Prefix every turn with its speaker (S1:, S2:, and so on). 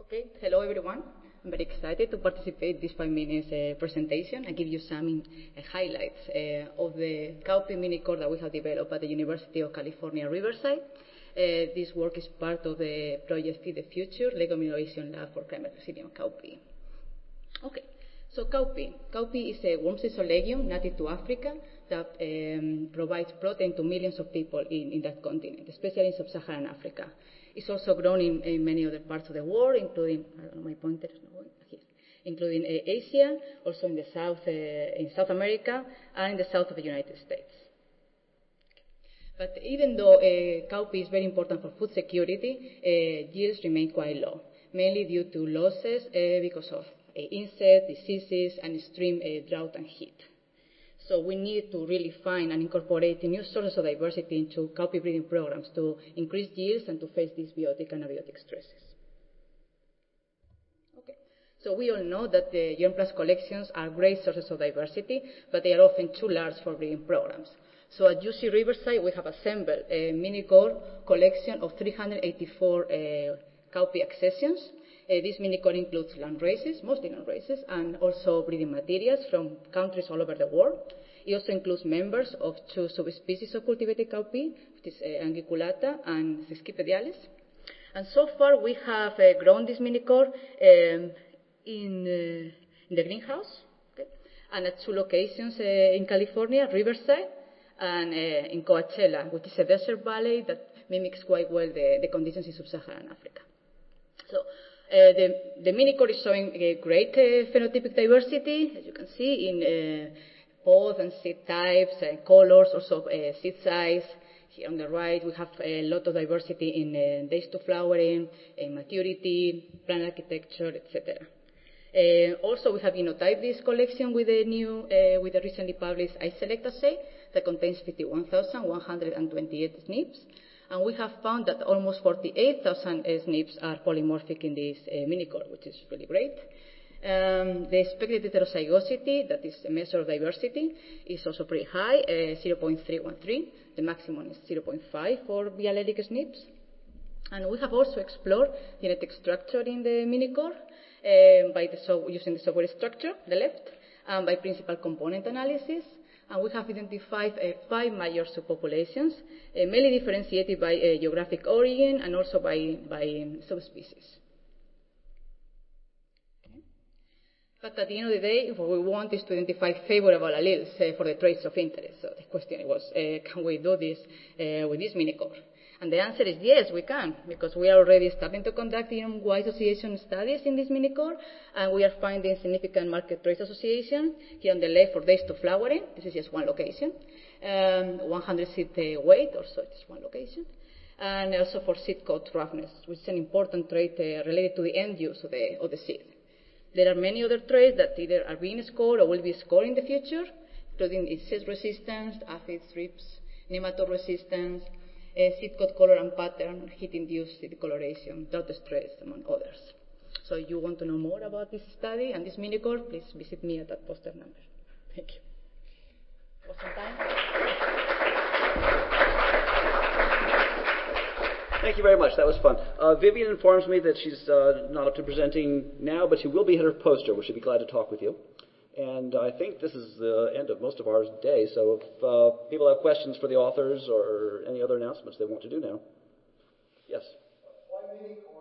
S1: Okay, hello everyone. I'm very excited to participate in this 5 minutes presentation and give you some highlights of the CAUPI mini core that we have developed at the University of California, Riverside. This work is part of the project Feed the Future, Lego Innovation Lab for Climate Resilient CAUPI. Okay, so CAUPI is a worm season legume native to Africa that provides protein to millions of people in that continent, especially in sub-Saharan Africa. It's also grown in many other parts of the world, including, I don't know, my pointer is not going here, including Asia, also in the South, in South America, and in the south of the United States. But even though CAUPI is very important for food security, yields remain quite low, mainly due to losses because of insect diseases and extreme drought and heat. So we need to really find and incorporate new sources of diversity into CAUPI breeding programs to increase yields and to face these biotic and abiotic stresses. Okay. So we all know that the germplasm collections are great sources of diversity, but they are often too large for breeding programs. So at UC Riverside, we have assembled a mini-core collection of 384 CAUPI accessions. This mini-core includes land races, mostly land races, and also breeding materials from countries all over the world. It also includes members of 2 subspecies of cultivated CAUPI, which is Anguiculata and Sesquipediales. And so far, we have grown this mini-core in the greenhouse, okay, and at 2 locations in California, Riverside, and in Coachella, which is a desert valley that mimics quite well the conditions in sub-Saharan Africa. So the mini-core is showing a great phenotypic diversity, as you can see, in pod and seed types, colors, also seed size. Here on the right, we have a lot of diversity in days to flowering, maturity, plant architecture, etc. Also, we have genotyped this collection with the recently published iSelect assay that contains 51,128 SNPs. And we have found that almost 48,000 SNPs are polymorphic in this mini-core, which is really great. The expected heterozygosity, that is a measure of diversity, is also pretty high, 0.313. The maximum is 0.5 for biallelic SNPs. And we have also explored genetic structure in the mini-core using the software structure, the left, and by principal component analysis. And we have identified 5 major subpopulations, mainly differentiated by geographic origin and also by subspecies. Okay. But at the end of the day, what we want is to identify favorable alleles for the traits of interest. So the question was, can we do this with this mini-core? And the answer is yes, we can, because we are already starting to conduct genome-wide association studies in this mini-core, and we are finding significant market trace association. Here on the left for days to flowering, this is just one location, 100 seed weight, also it's one location, and also for seed coat roughness, which is an important trait related to the end use of the seed. There are many other traits that either are being scored or will be scored in the future, including insect resistance, aphid, thrips, nematode resistance, seed coat color and pattern, heat-induced seed coloration, drought stress, among others. So if you want to know more about this study and this mini-core, please visit me at that poster number. Thank you. Was some time?
S2: Thank you very much. That was fun. Vivian informs me that she's not up to presenting now, but she will be at her poster, where she'll be glad to talk with you. And I think this is the end of most of our day, so if people have questions for the authors or any other announcements they want to do now. Yes?
S3: Why mini-core?